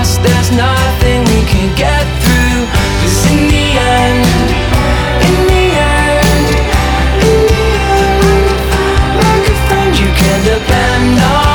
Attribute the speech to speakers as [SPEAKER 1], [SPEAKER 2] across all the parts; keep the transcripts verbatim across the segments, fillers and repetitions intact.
[SPEAKER 1] lost, there's nothing we can get through. 'Cause in the end, in the end, in the end, like a friend you can depend on.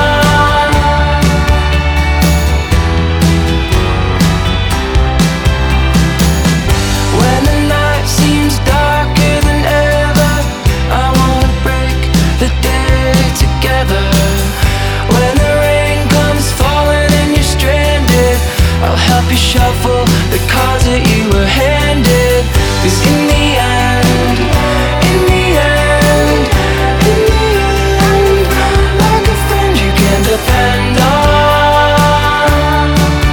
[SPEAKER 1] When the night seems darker than ever, I wanna break the day together. When the rain comes falling and you're stranded, I'll help you shuffle the cards that you were handed. 'Cause in the end, in the end, in the end, like a friend you can depend on.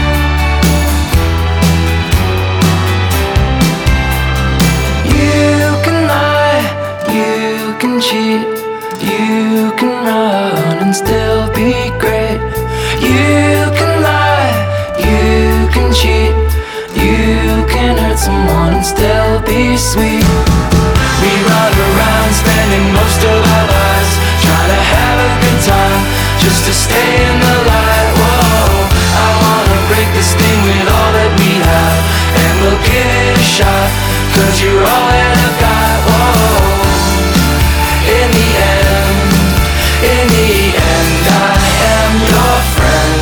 [SPEAKER 1] You can lie, you can cheat, you can run and still be great. You can lie, you can cheat, you can hurt someone and still be sweet. We run around spending most of our lives trying to have a good time just to stay in the light. Whoa, I wanna break this thing with all that we have, and we'll give it a shot, 'cause you're all that I've got. Whoa, in the end, in the end, I am your friend.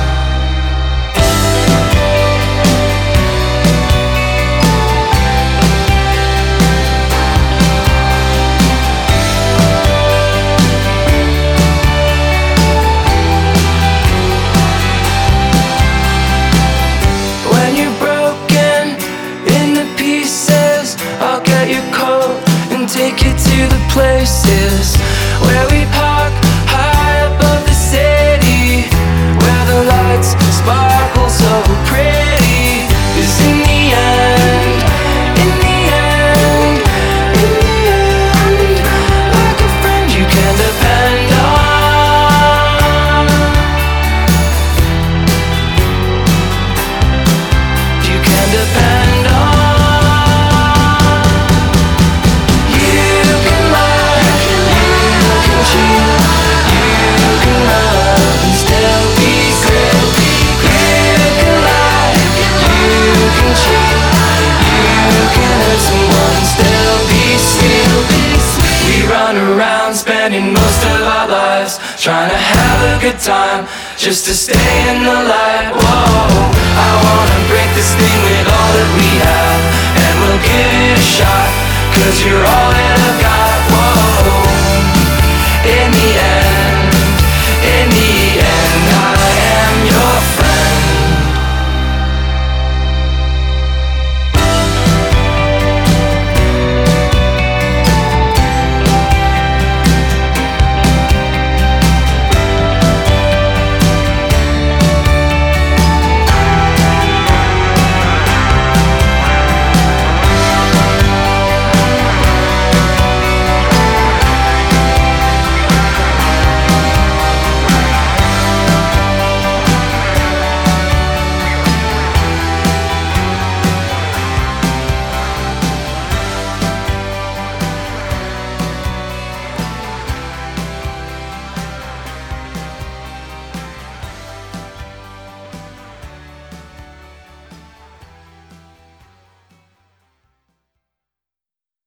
[SPEAKER 1] When you're broken into pieces, I'll get your coat and take you to the places where we park high above the city, where the lights sparkle so pretty. 'Cause in the end, in the end, in the end, like a friend you can depend on. You can depend on. You can lie, you can cheat, you can love and still be great. You can lie, you can cheat, you can hurt someone and still be sweet. We run around spending most of our lives trying to have a good time just to stay in the light. Whoa, I wanna break this thing with all that we have, and we'll give it a shot, 'cause you're all that I've